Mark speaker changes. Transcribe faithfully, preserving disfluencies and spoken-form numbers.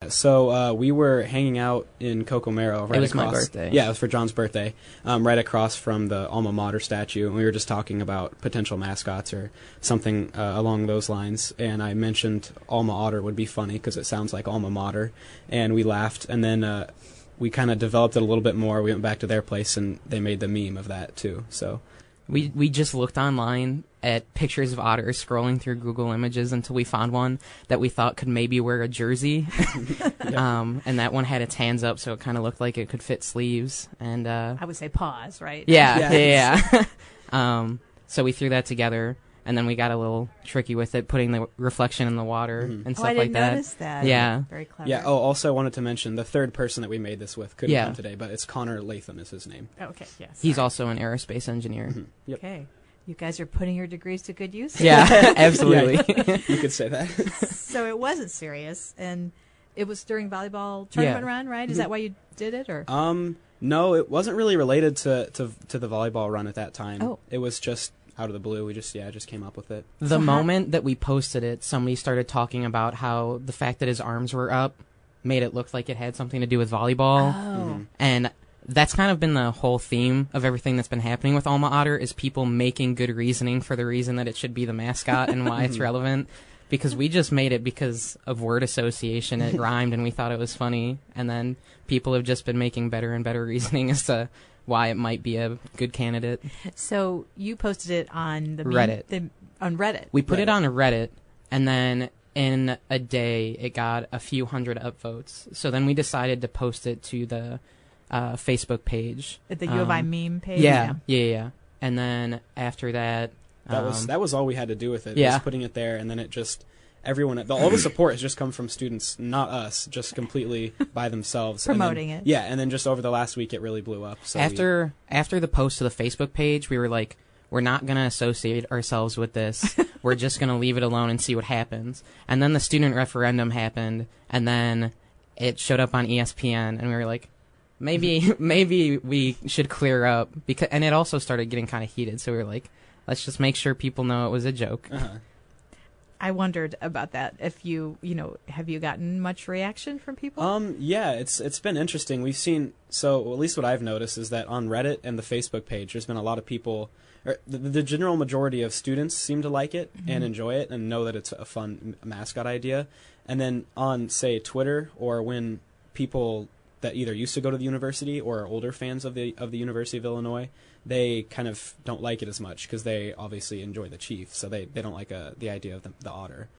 Speaker 1: so uh, we were hanging out in Cocomero. Right
Speaker 2: it was
Speaker 1: across,
Speaker 2: my birthday.
Speaker 1: Yeah, it was for John's birthday. Um, right across from the Alma Mater statue, and we were just talking about potential mascots or something uh, along those lines. And I mentioned Alma Otter would be funny because it sounds like Alma Mater, and we laughed. And then uh, we kind of developed it a little bit more. We went back to their place, and they made the meme of that too. So
Speaker 2: we we just looked online at pictures of otters, scrolling through Google Images until we found one that we thought could maybe wear a jersey. um, and that one had its hands up, so it kind of looked like it could fit sleeves. And uh,
Speaker 3: I would say paws, right?
Speaker 2: Yeah,
Speaker 1: Yeah.
Speaker 2: yeah, yeah. um, so we threw that together, and then we got a little tricky with it, putting the reflection in the water
Speaker 1: Mhm.
Speaker 2: and
Speaker 3: Oh,
Speaker 2: stuff
Speaker 3: I
Speaker 2: like
Speaker 3: didn't
Speaker 2: that.
Speaker 3: notice that.
Speaker 2: Yeah.
Speaker 3: Very clever.
Speaker 1: yeah. Oh, also I wanted to mention the third person that we made this with couldn't
Speaker 2: Yeah.
Speaker 1: come today, but it's Connor Latham is his name.
Speaker 3: Okay, yes.
Speaker 2: He's
Speaker 3: sorry.
Speaker 2: also an aerospace engineer.
Speaker 1: Mhm. Yep.
Speaker 3: Okay. You guys are putting your degrees to good use?
Speaker 2: Yeah, absolutely.
Speaker 1: You could say that.
Speaker 3: So it wasn't serious, and it was during volleyball tournament
Speaker 2: Yeah.
Speaker 3: run, right? Is that why you did it, or?
Speaker 1: Um, no, it wasn't really related to, to to the volleyball run at that time.
Speaker 3: Oh.
Speaker 1: It was just out of the blue. We just yeah, just came up with it.
Speaker 2: The
Speaker 3: So how-
Speaker 2: moment that we posted it, somebody started talking about how the fact that his arms were up made it look like it had something to do with volleyball.
Speaker 3: Oh.
Speaker 1: Mhm.
Speaker 2: And that's kind of been the whole theme of everything that's been happening with Alma Otter is people making good reasoning for the reason that it should be the mascot and why it's relevant. Because we just made it because of word association. It rhymed and we thought it was funny. And then people have just been making better and better reasoning as to why it might be a good candidate.
Speaker 3: So you posted it on the meme-
Speaker 2: Reddit.
Speaker 3: The, on Reddit.
Speaker 2: We put it
Speaker 1: Reddit.
Speaker 2: on Reddit, and then in a day it got a few hundred upvotes. So then we decided to post it to the uh, Facebook page.
Speaker 3: At the U of I
Speaker 2: Um,
Speaker 3: meme page.
Speaker 2: Yeah, yeah, yeah. And then after that,
Speaker 1: That was
Speaker 2: um,
Speaker 1: that was all we had to do with it.
Speaker 2: yeah.
Speaker 1: Was putting it there, and then it just everyone the, all the support has just come from students, not us, just completely by themselves And then-
Speaker 3: Promoting it.
Speaker 1: Yeah, and then just over the last week, it really blew up. So we-
Speaker 2: after after the post to the Facebook page, we were like, we're not gonna associate ourselves with this. We're just gonna leave it alone and see what happens. And then the student referendum happened, and then it showed up on E S P N, and we were like, maybe maybe we should clear up because. And it also started getting kind of heated, so we were like, let's just make sure people know it was a joke.
Speaker 1: uh-huh.
Speaker 3: I wondered about that. If you, you know, have you gotten much reaction from people?
Speaker 1: Um, yeah, it's it's been interesting. We've seen so well, at least what I've noticed is that on Reddit and the Facebook page, there's been a lot of people. Or the, the general majority of students seem to like it and enjoy it and know that it's a fun m- mascot idea. And then on say Twitter or when people that either used to go to the university or are older fans of the of the University of Illinois, they kind of don't like it as much because they obviously enjoy the Chief, so they, they don't like uh the idea of the, the otter.